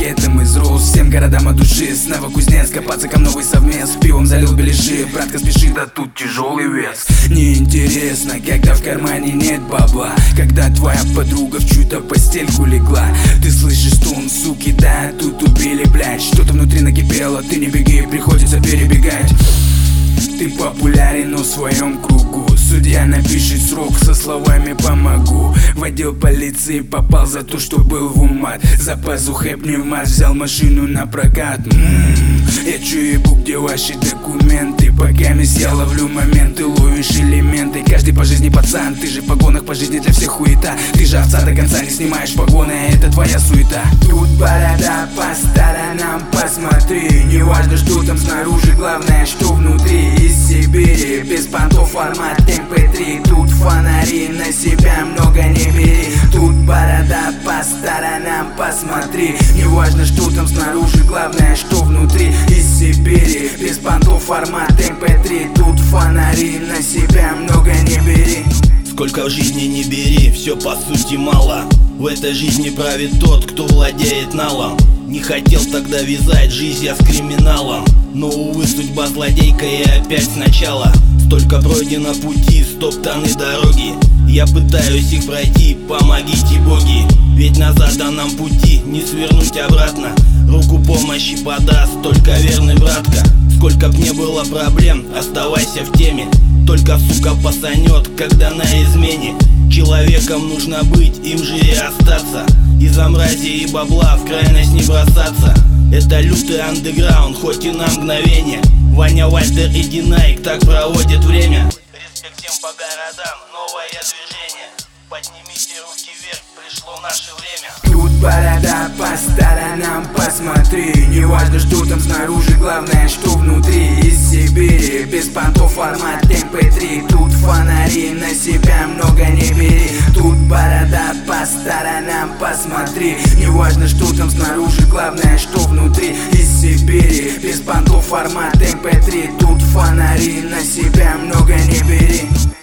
гетом изрос, всем городам от души. С Новокузнецка, пацаком новый совмест, пивом залил беляши. Братка спешит, а тут тяжелый вес. Неинтересно, когда в кармане нет бабла, когда твоя подруга в чью-то постельку легла. Ты слышишь стон, суки, да, тут убили, блядь. Что-то внутри накипело, ты не беги, приходится перебегать. Ты популярен, но в своем кругу. Судья напишет срок со словами «помогу». В отдел полиции попал за то, что был в умат. За пазухой пневмат, взял машину на прокат. Я чую, где ваши документы. Пока я ловлю моменты, ловишь элементы. Каждый по жизни пацан, ты же в погонах, по жизни для всех хуета. Ты же овца до конца, не снимаешь погоны, а это твоя суета. Тут борода, по сторонам посмотри. Не важно, что там снаружи, главное, что внутри. Из Сибири, без понтов, формат MP3. Тут фонари, на себя много не бери. Тут борода, по сторонам посмотри. Не важно, что там снаружи, главное, что внутри. Из Сибири, без понтов, формат MP3. Тут фонари, на себя много не бери. Сколько в жизни не бери, все по сути мало. В этой жизни правит тот, кто владеет налом. Не хотел тогда вязать жизнь я с криминалом, но, увы, судьба злодейка и опять сначала. Столько пройдено пути, стоптаны дороги. Я пытаюсь их пройти, помогите боги. Ведь назад на нам пути, не свернуть обратно. Руку помощи подаст только верный братка. Сколько б не было проблем, оставайся в теме. Только, сука, пасанет, когда на измене. Человеком нужно быть, им же и остаться. Из-за мрази и бабла в крайность не бросаться. Это лютый андеграунд, хоть и на мгновение. Ваня, Вальтер и Динайк так проводят время. Респект всем по городам, новое движение. Поднимите руки вверх, пришло наше время. Тут борода, по сторонам посмотри. Не важно, что там снаружи, главное, что внутри. Из Сибири, без понтов, формат MP3. Тут фонари, на себя много не бери. Тут борода, по сторонам посмотри. Не важно, что там снаружи, главное, что внутри. Из Сибири, без понтов, формат MP3. Тут фонари, на себя много не бери.